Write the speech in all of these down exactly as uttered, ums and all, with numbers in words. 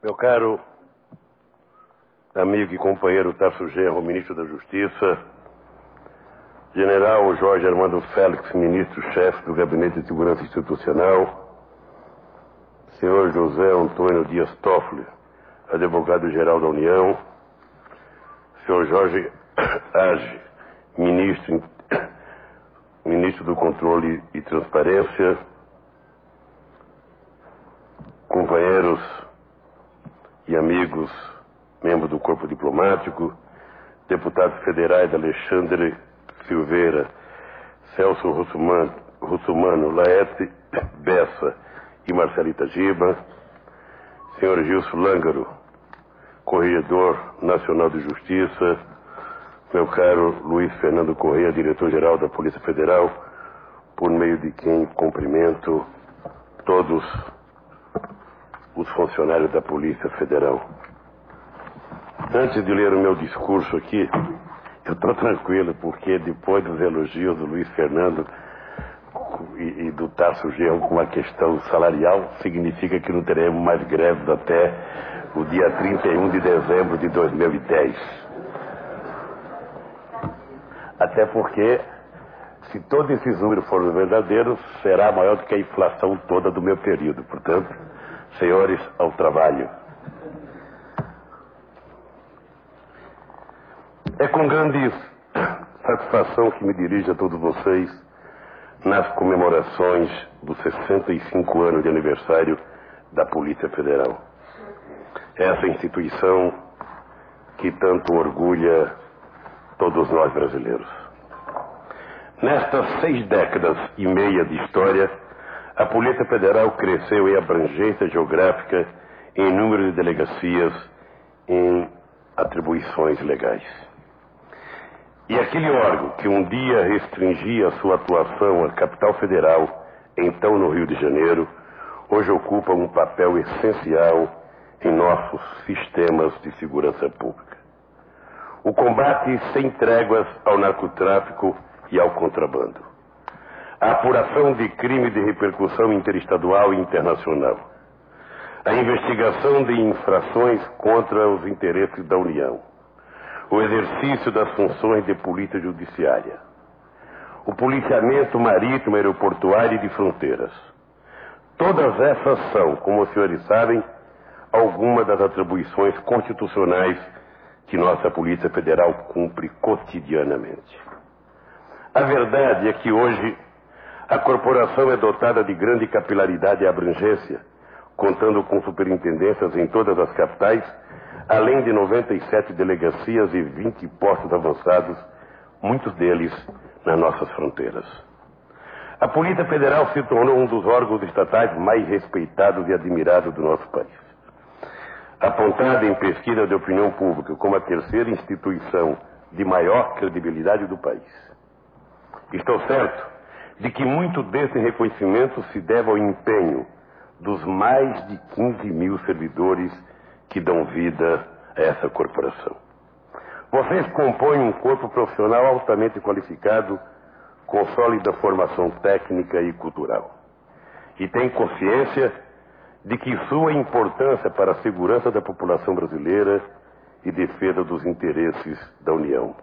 Meu caro amigo e companheiro Tasso Genro, ministro da Justiça, general Jorge Armando Félix, ministro-chefe do Gabinete de Segurança Institucional, senhor José Antônio Dias Toffoli, advogado-geral da União, senhor Jorge Age, ministro, ministro do Controle e Transparência, companheiros e amigos, membros do corpo diplomático, deputados federais Alexandre Silveira, Celso Russumano, Russumano Laerte Bessa e Marcelita Giba, senhor Gilson Lângaro, Corregedor Nacional de Justiça, meu caro Luiz Fernando Correia, diretor-geral da Polícia Federal, por meio de quem cumprimento todos os funcionários da Polícia Federal. Antes de ler o meu discurso aqui, eu estou tranquilo, porque depois dos elogios do Luiz Fernando e, e do Tasso Genro com a questão salarial, significa que não teremos mais greves até o dia trinta e um de dezembro de dois mil e dez. Até porque, se todos esses números forem verdadeiros, será maior do que a inflação toda do meu período. Portanto, senhores, ao trabalho. É com grande satisfação que me dirijo a todos vocês nas comemorações dos sessenta e cinco anos de aniversário da Polícia Federal. Essa instituição que tanto orgulha todos nós brasileiros. Nestas seis décadas e meia de história, a Polícia Federal cresceu em abrangência geográfica, em número de delegacias, em atribuições legais. E aquele órgão que um dia restringia sua atuação à capital federal, então no Rio de Janeiro, hoje ocupa um papel essencial em nossos sistemas de segurança pública. O combate sem tréguas ao narcotráfico e ao contrabando. A apuração de crime de repercussão interestadual e internacional. A investigação de infrações contra os interesses da União. O exercício das funções de polícia judiciária. O policiamento marítimo, aeroportuário e de fronteiras. Todas essas são, como os senhores sabem, algumas das atribuições constitucionais que nossa Polícia Federal cumpre cotidianamente. A verdade é que hoje a corporação é dotada de grande capilaridade e abrangência, contando com superintendências em todas as capitais, além de noventa e sete delegacias e vinte postos avançados, muitos deles nas nossas fronteiras. A Polícia Federal se tornou um dos órgãos estatais mais respeitados e admirados do nosso país. Apontada em pesquisa de opinião pública como a terceira instituição de maior credibilidade do país. Estou certo de que muito desse reconhecimento se deve ao empenho dos mais de quinze mil servidores que dão vida a essa corporação. Vocês compõem um corpo profissional altamente qualificado, com sólida formação técnica e cultural. E têm consciência de que sua importância para a segurança da população brasileira e defesa dos interesses da União.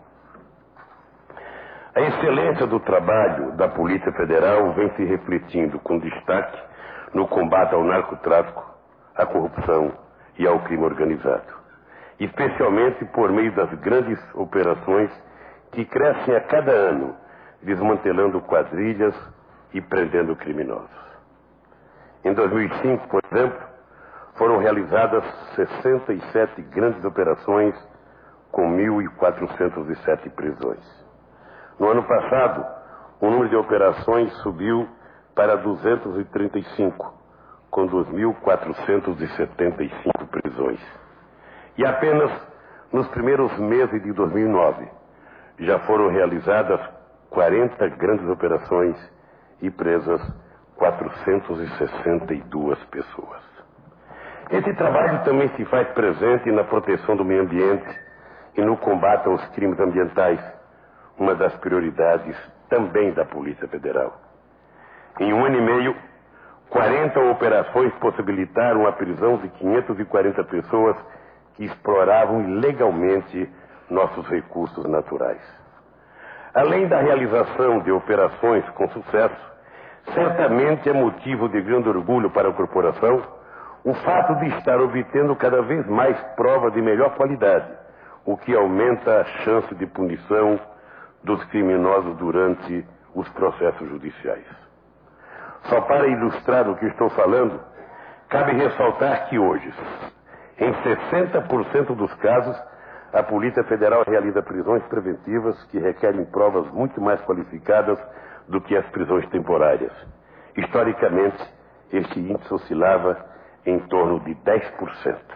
A excelência do trabalho da Polícia Federal vem se refletindo com destaque no combate ao narcotráfico, à corrupção e ao crime organizado, especialmente por meio das grandes operações que crescem a cada ano, desmantelando quadrilhas e prendendo criminosos. Em dois mil e cinco, por exemplo, foram realizadas sessenta e sete grandes operações com mil e quatrocentas e sete prisões. No ano passado, o número de operações subiu para duzentas e trinta e cinco, com dois mil quatrocentas e setenta e cinco prisões. E apenas nos primeiros meses de dois mil e nove, já foram realizadas quarenta grandes operações e presas quatrocentas e sessenta e duas pessoas. Esse trabalho também se faz presente na proteção do meio ambiente e no combate aos crimes ambientais, uma das prioridades também da Polícia Federal. Em um ano e meio, quarenta operações possibilitaram a prisão de quinhentas e quarenta pessoas que exploravam ilegalmente nossos recursos naturais. Além da realização de operações com sucesso, certamente é motivo de grande orgulho para a corporação o fato de estar obtendo cada vez mais provas de melhor qualidade, o que aumenta a chance de punição dos criminosos durante os processos judiciais. Só para ilustrar o que estou falando, cabe ressaltar que hoje, em sessenta por cento dos casos, a Polícia Federal realiza prisões preventivas que requerem provas muito mais qualificadas do que as prisões temporárias. Historicamente, este índice oscilava em torno de dez por cento.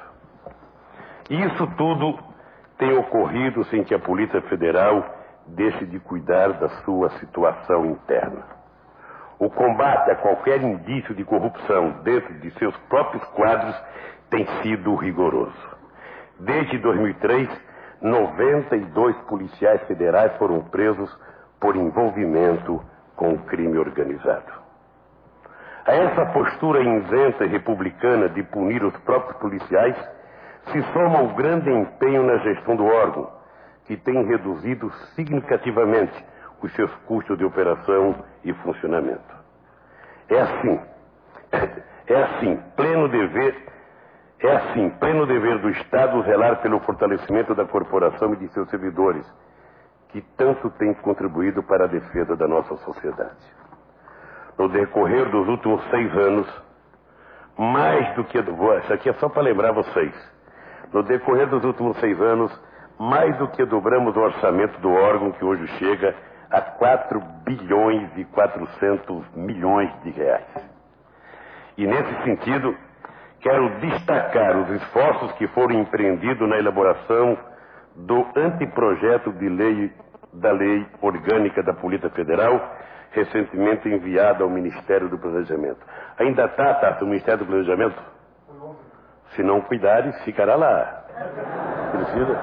E isso tudo tem ocorrido sem que a Polícia Federal deixe de cuidar da sua situação interna. O combate a qualquer indício de corrupção dentro de seus próprios quadros tem sido rigoroso. Desde dois mil e três, noventa e dois policiais federais foram presos por envolvimento com o crime organizado. A essa postura isenta e republicana de punir os próprios policiais se soma o grande empenho na gestão do órgão, que tem reduzido significativamente os seus custos de operação e funcionamento. É assim, é assim, pleno dever, é assim, pleno dever do Estado zelar pelo fortalecimento da corporação e de seus servidores, que tanto tem contribuído para a defesa da nossa sociedade. No decorrer dos últimos seis anos, mais do que... Isso aqui é só para lembrar vocês. No decorrer dos últimos seis anos, mais do que dobramos o orçamento do órgão, que hoje chega a quatro bilhões e quatrocentos milhões de reais. E nesse sentido, quero destacar os esforços que foram empreendidos na elaboração do anteprojeto de lei da Lei Orgânica da Polícia Federal, recentemente enviado ao Ministério do Planejamento. Ainda está, Tato, o Ministério do Planejamento? Se não cuidares, ficará lá. Precisa?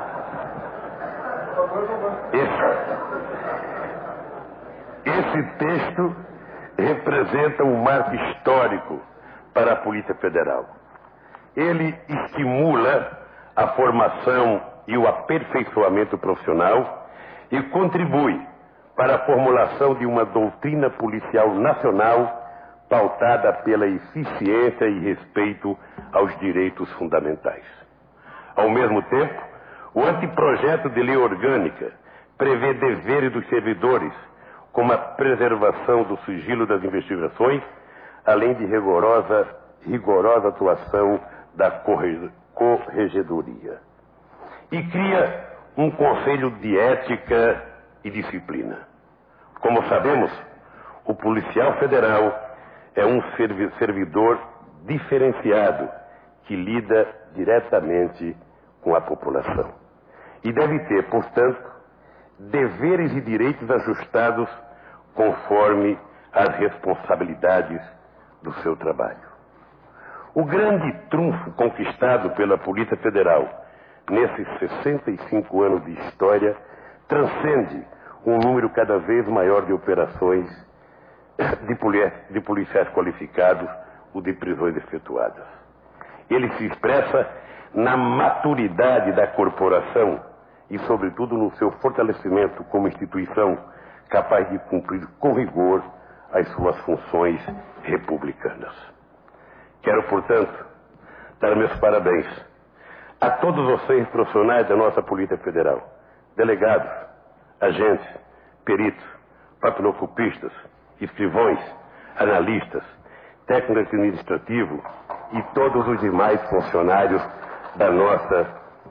Esse, esse texto representa um marco histórico para a Polícia Federal. Ele estimula a formação e o aperfeiçoamento profissional e contribui para a formulação de uma doutrina policial nacional pautada pela eficiência e respeito aos direitos fundamentais. Ao mesmo tempo, o anteprojeto de lei orgânica prevê deveres dos servidores, como a preservação do sigilo das investigações, além de rigorosa, rigorosa atuação da corregedoria. E cria um conselho de ética e disciplina. Como sabemos, o policial federal é um servidor diferenciado que lida diretamente com a população. E deve ter, portanto, deveres e direitos ajustados conforme as responsabilidades do seu trabalho. O grande trunfo conquistado pela Polícia Federal nesses sessenta e cinco anos de história transcende um número cada vez maior de operações de, poli- de policiais qualificados ou de prisões efetuadas. Ele se expressa na maturidade da corporação e, sobretudo, no seu fortalecimento como instituição capaz de cumprir com rigor as suas funções republicanas. Quero, portanto, dar meus parabéns a todos vocês profissionais da nossa Polícia Federal, delegados, agentes, peritos, papiloscopistas, escrivões, analistas, técnicos administrativos e todos os demais funcionários da nossa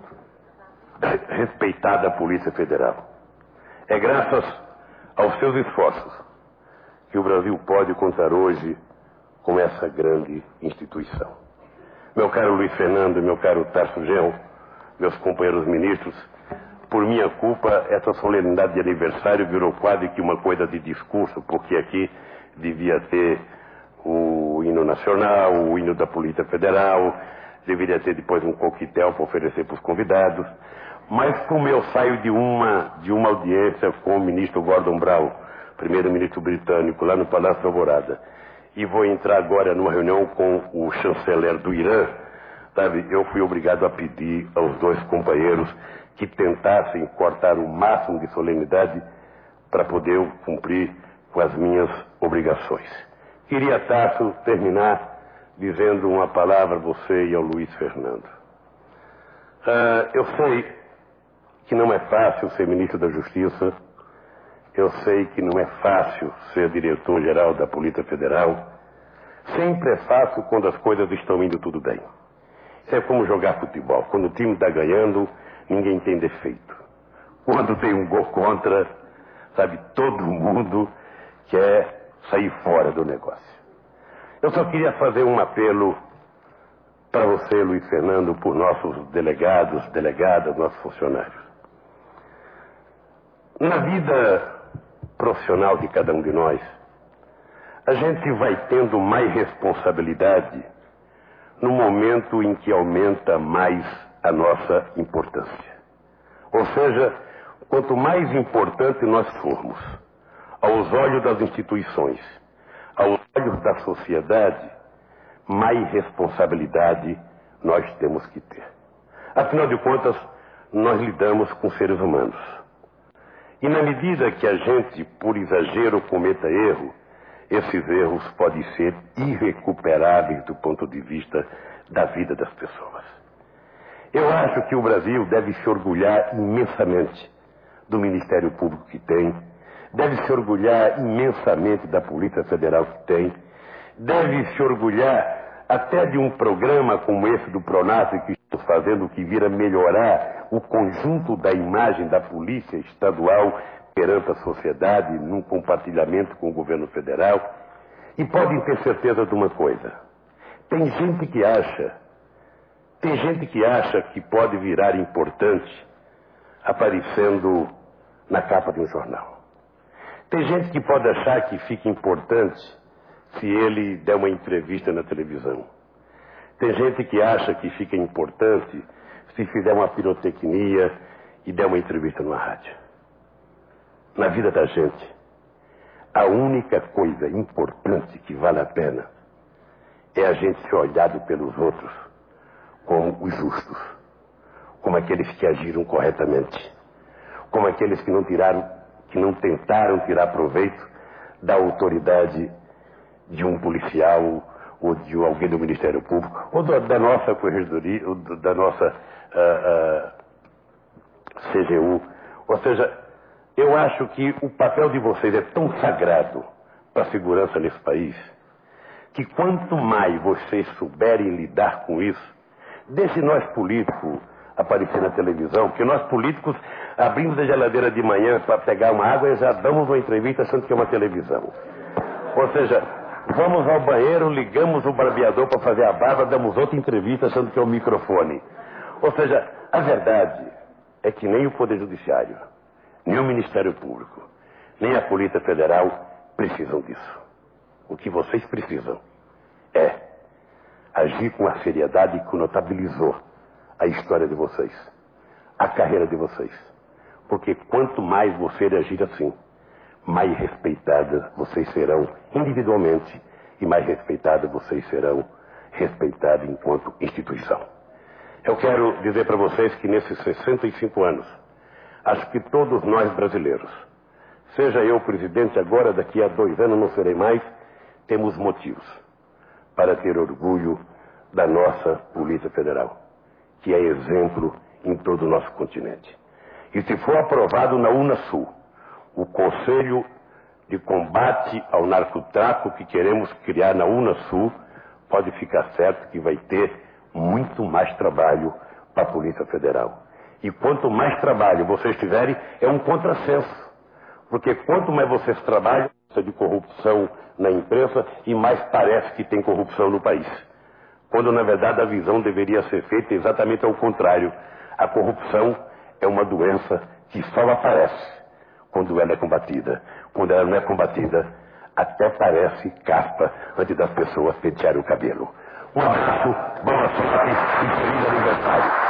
respeitada Polícia Federal. É graças aos seus esforços que o Brasil pode contar hoje com essa grande instituição. Meu caro Luiz Fernando e meu caro Tarso Genro, meus companheiros ministros, por minha culpa, essa solenidade de aniversário virou quase que uma coisa de discurso, porque aqui devia ter o hino nacional, o hino da Polícia Federal, deveria ter depois um coquetel para oferecer para os convidados. Mas como eu saio de uma, de uma audiência com o ministro Gordon Brown, primeiro-ministro britânico, lá no Palácio da Alvorada, e vou entrar agora numa reunião com o chanceler do Irã, sabe, eu fui obrigado a pedir aos dois companheiros que tentassem cortar o máximo de solenidade para poder eu cumprir com as minhas obrigações. Queria, Tasso, terminar dizendo uma palavra a você e ao Luiz Fernando. Ah, eu sei que não é fácil ser ministro da Justiça, eu sei que não é fácil ser diretor-geral da Polícia Federal. Sempre é fácil quando as coisas estão indo tudo bem. Isso é como jogar futebol. Quando o time está ganhando, ninguém tem defeito. Quando tem um gol contra, sabe, todo mundo quer sair fora do negócio. Eu só queria fazer um apelo para você, Luiz Fernando, por nossos delegados, delegadas, nossos funcionários. Na vida profissional de cada um de nós, a gente vai tendo mais responsabilidade no momento em que aumenta mais a nossa importância. Ou seja, quanto mais importante nós formos aos olhos das instituições, aos olhos da sociedade, mais responsabilidade nós temos que ter. Afinal de contas, nós lidamos com seres humanos. E na medida que a gente, por exagero, cometa erro, esses erros podem ser irrecuperáveis do ponto de vista da vida das pessoas. Eu acho que o Brasil deve se orgulhar imensamente do Ministério Público que tem, deve se orgulhar imensamente da Polícia Federal que tem, deve se orgulhar até de um programa como esse do Pronaf que estamos fazendo, que vira melhorar o conjunto da imagem da Polícia Estadual perante a sociedade, num compartilhamento com o governo federal. E podem ter certeza de uma coisa: tem gente que acha, tem gente que acha que pode virar importante aparecendo na capa de um jornal. Tem gente que pode achar que fica importante se ele der uma entrevista na televisão. Tem gente que acha que fica importante se fizer uma pirotecnia e der uma entrevista numa rádio. Na vida da gente, a única coisa importante que vale a pena é a gente ser olhado pelos outros como os justos, como aqueles que agiram corretamente, como aqueles que não tiraram, que não tentaram tirar proveito da autoridade de um policial ou de alguém do Ministério Público ou da, da nossa corregedoria, ou da nossa uh, uh, C G U. Ou seja, eu acho que o papel de vocês é tão sagrado para a segurança nesse país que quanto mais vocês souberem lidar com isso, deixe nós políticos aparecer na televisão, porque nós políticos abrimos a geladeira de manhã para pegar uma água e já damos uma entrevista achando que é uma televisão. Ou seja, vamos ao banheiro, ligamos o barbeador para fazer a barba, damos outra entrevista achando que é o microfone. Ou seja, a verdade é que nem o Poder Judiciário, nem o Ministério Público, nem a Polícia Federal precisam disso. O que vocês precisam é agir com a seriedade que notabilizou a história de vocês, a carreira de vocês. Porque quanto mais você agir assim, mais respeitadas vocês serão individualmente e mais respeitadas vocês serão respeitadas enquanto instituição. Eu quero dizer para vocês que nesses sessenta e cinco anos, acho que todos nós brasileiros, seja eu presidente agora, daqui a dois anos não serei mais, temos motivos para ter orgulho da nossa Polícia Federal, que é exemplo em todo o nosso continente. E se for aprovado na Unasul, o Conselho de Combate ao Narcotráfico que queremos criar na Unasul, pode ficar certo que vai ter muito mais trabalho para a Polícia Federal. E quanto mais trabalho vocês tiverem, é um contrassenso. Porque quanto mais vocês trabalham de corrupção na imprensa, e mais parece que tem corrupção no país. Quando, na verdade, a visão deveria ser feita exatamente ao contrário. A corrupção é uma doença que só aparece quando ela é combatida. Quando ela não é combatida, até parece caspa antes das pessoas pentearem o cabelo. Um abraço, boa sorte e feliz aniversário.